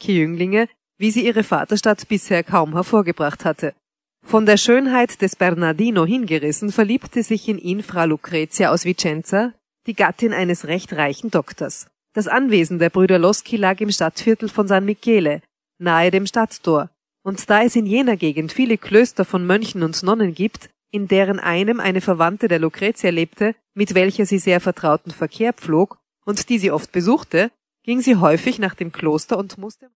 solche Jünglinge, wie sie ihre Vaterstadt bisher kaum hervorgebracht hatte. Von der Schönheit des Bernardino hingerissen, verliebte sich in ihn Fra Lucrezia aus Vicenza, die Gattin eines recht reichen Doktors. Das Anwesen der Brüder Loschi lag im Stadtviertel von San Michele, nahe dem Stadttor, und da es in jener Gegend viele Klöster von Mönchen und Nonnen gibt, in deren einem eine Verwandte der Lucrezia lebte, mit welcher sie sehr vertrauten Verkehr pflog und die sie oft besuchte, ging sie häufig nach dem Kloster und musste